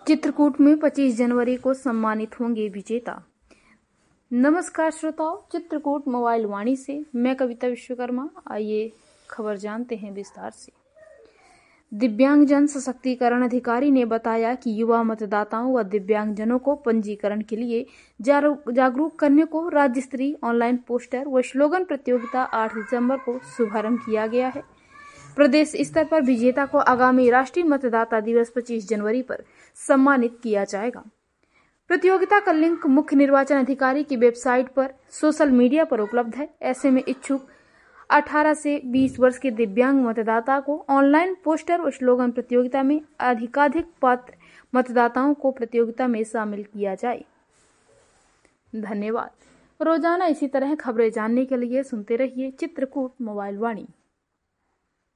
चित्रकूट में 25 जनवरी को सम्मानित होंगे विजेता। नमस्कार श्रोताओ, चित्रकूट मोबाइल वाणी से मैं कविता विश्वकर्मा। आइए खबर जानते हैं विस्तार से। दिव्यांगजन सशक्तिकरण अधिकारी ने बताया कि युवा मतदाताओं व दिव्यांगजनों को पंजीकरण के लिए जागरूक करने को राज्य स्तरीय ऑनलाइन पोस्टर व स्लोगन प्रतियोगिता 8 दिसंबर को शुभारंभ किया गया है। प्रदेश स्तर पर विजेता को आगामी राष्ट्रीय मतदाता दिवस 25 जनवरी पर सम्मानित किया जाएगा। प्रतियोगिता का लिंक मुख्य निर्वाचन अधिकारी की वेबसाइट पर सोशल मीडिया पर उपलब्ध है। ऐसे में इच्छुक 18 से 20 वर्ष के दिव्यांग मतदाता को ऑनलाइन पोस्टर और स्लोगन प्रतियोगिता में अधिकाधिक पात्र मतदाताओं को प्रतियोगिता में शामिल किया जाए। धन्यवाद। रोजाना इसी तरह खबरें जानने के लिए सुनते रहिए चित्रकूट मोबाइल वाणी।